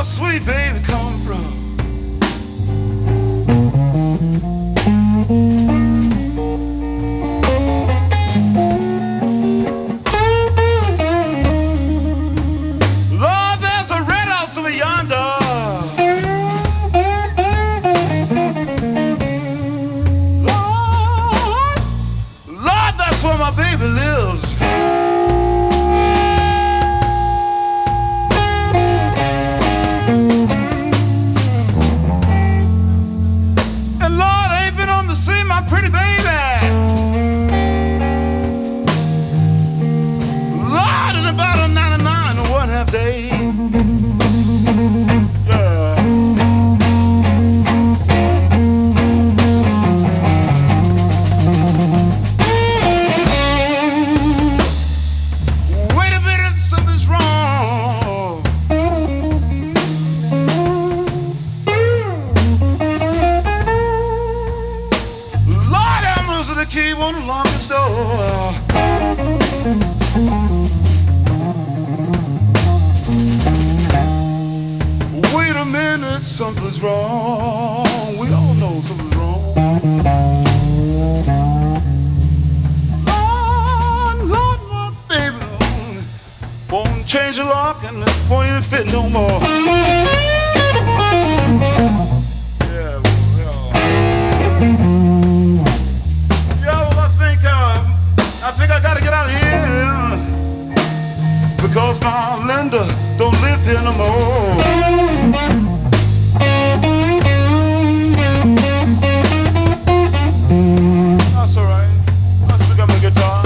sweet baby come from? Lord, there's a red house over yonder. Lord, that's where my baby lives. Pretty baby, Lord, in about a 99 and 1/2 day. Yeah. Wait a minute, something's wrong. The key won't unlock this door. Wait a minute, something's wrong. We all know something's wrong. Lord, my baby won't change the lock and it won't even fit no more. I think I gotta get out of here because my Linda don't live here no more. That's all right. I still got my guitar.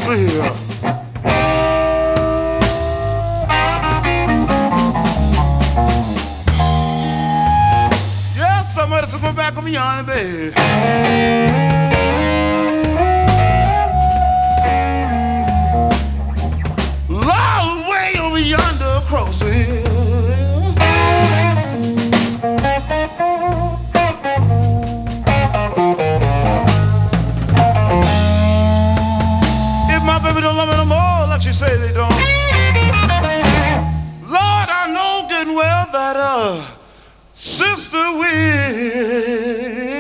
over here. Yeah, somebody's going back on me on it, baby. Long way over yonder crossway. Baby don't love me no more like she say they don't. Lord, I know good and well that sister will.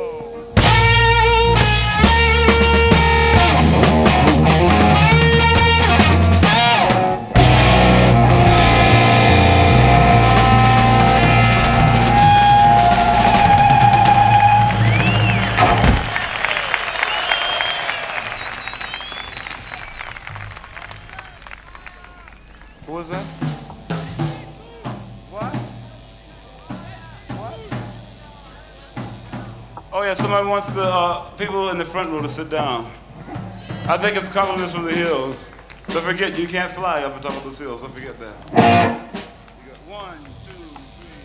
What was that? What? What? Oh yeah, somebody wants the people in the front row to sit down. I think it's compliments from the hills. Don't forget, you can't fly up on top of those hills. Don't forget that. You got 1,